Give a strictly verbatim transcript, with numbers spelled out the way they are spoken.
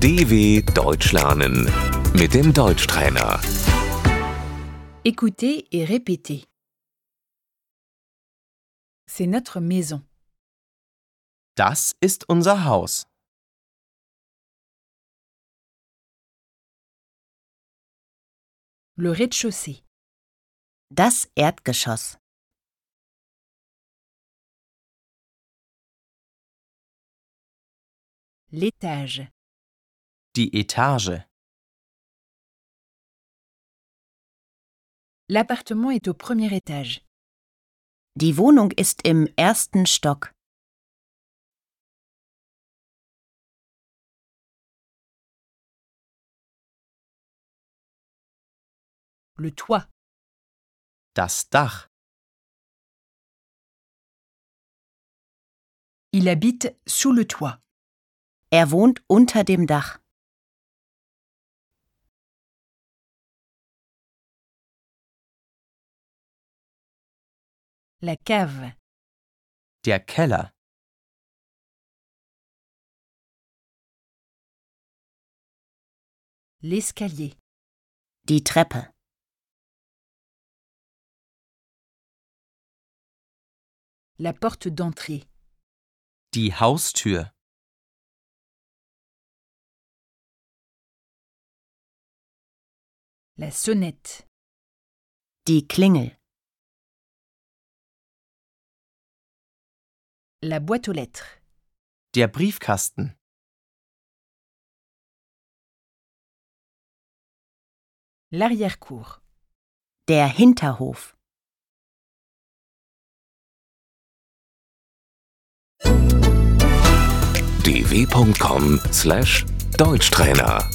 D W Deutsch lernen mit dem Deutschtrainer. Écoutez et répétez. C'est notre maison. Das ist unser Haus. Le rez-de-chaussée. Das Erdgeschoss. L'étage. Die Etage. L'appartement est au premier étage. Die Wohnung ist im ersten Stock. Le toit. Das Dach. Il habite sous le toit. Er wohnt unter dem Dach. La cave. Der Keller. L'escalier. Die Treppe. La porte d'entrée. Die Haustür. La sonnette. Die Klingel. La boîte aux lettres. Der Briefkasten. L'arrière-cour. Der Hinterhof. d w punkt com slash Deutschtrainer